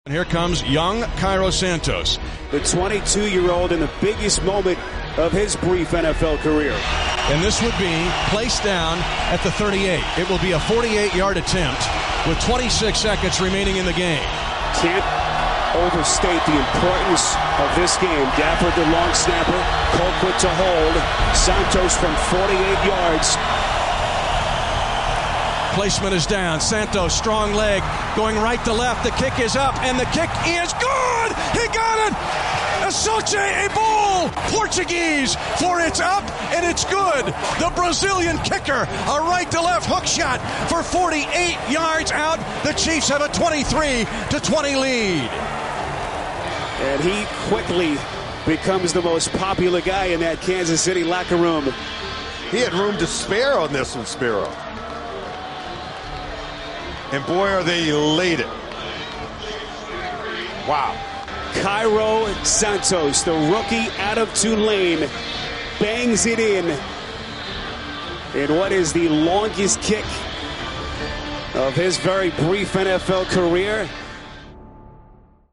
And here comes young Cairo Santos. The 22-year-old in the biggest moment of his brief NFL career. And this would be placed down at the 38. It will be a 48-yard attempt with 26 seconds remaining in the game. Can't overstate the importance of this game. Gafford, the long snapper. Colquitt to hold. Santos from 48 yards. Placement is down. Santos, strong leg, going right to left. The kick is up, and the kick is good! He got it! Asoce Eboal, Portuguese, for it's up and it's good. The Brazilian kicker, a right to left hook shot for 48 yards out. The Chiefs have a 23-20 lead. And he quickly becomes the most popular guy in that Kansas City locker room. He had room to spare on this one, Spiro. And boy, are they elated. Wow. Cairo Santos, the rookie out of Tulane, bangs it in what is the longest kick of his very brief NFL career.